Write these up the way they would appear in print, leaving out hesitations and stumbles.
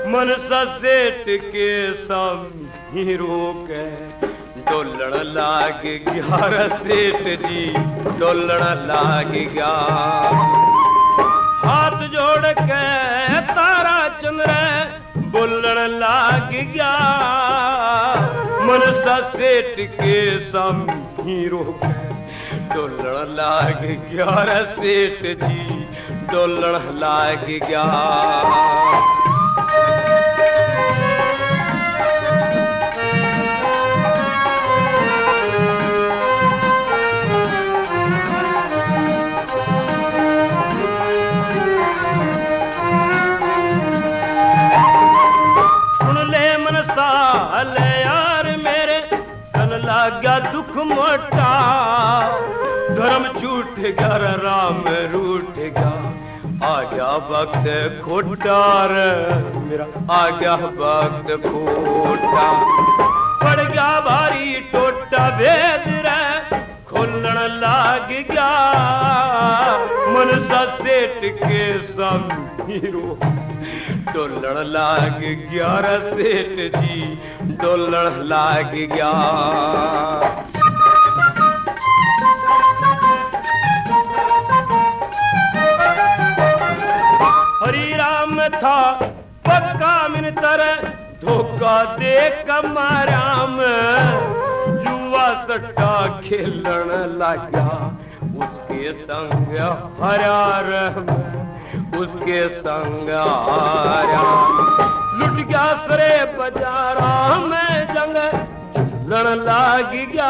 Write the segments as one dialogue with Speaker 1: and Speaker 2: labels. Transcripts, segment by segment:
Speaker 1: मनसा सेठ के सामी रोके डोलण लाग गया सेठ जी डोलण लाग गया। हाथ जोड़ के तारा चंद्र बोलण लाग गया। मनसा सेठ के सामी रोके डोलण लाग गया सेठ जी डोलण लाग गया। ले यार मेरे कल लागा दुख मोटा। धर्म छूट गया राम रूठ गया। आ गया वक्त खोटा रे मेरा आ गया वक्त खोटा। पड़ गया भारी टोटा भेद रे खोलण लाग गया। मनसा सेठ के समीरो डोलण लाग गया सेठ जी डोलण लाग गया। हरी राम था पक्का मिनतर धोखा दे कमाराम। जुआ सट्टा खेलण लगा उसके संग हरा रहम उसके संग आया। लुट गया सरे बाजारा में जंग लड़ लाग गया।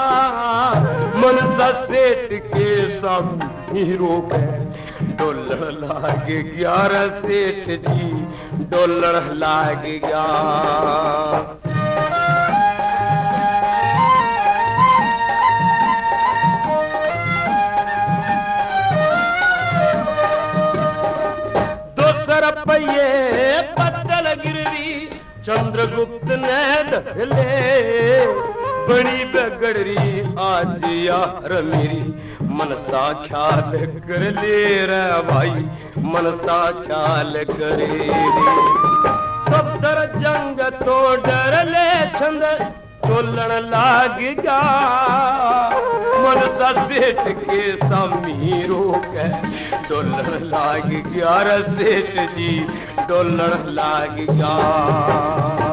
Speaker 1: मनसा सेठ के सामी रोके डोलण लाग गया सेठ जी डोलण लाग गया। रुपये पत्तल गिरवी चंद्रगुप्त ने ढले। बड़ी बगड़री आज यार मेरी मनसा ख्याल कर ले रे भाई मनसा ख्याल करे रे। सब तर जंग तो डर ले छंद डोलण लाग गया। मनसा सेठ के सामी रोके डोलण लाग गया सेठ जी डोलण लाग गया।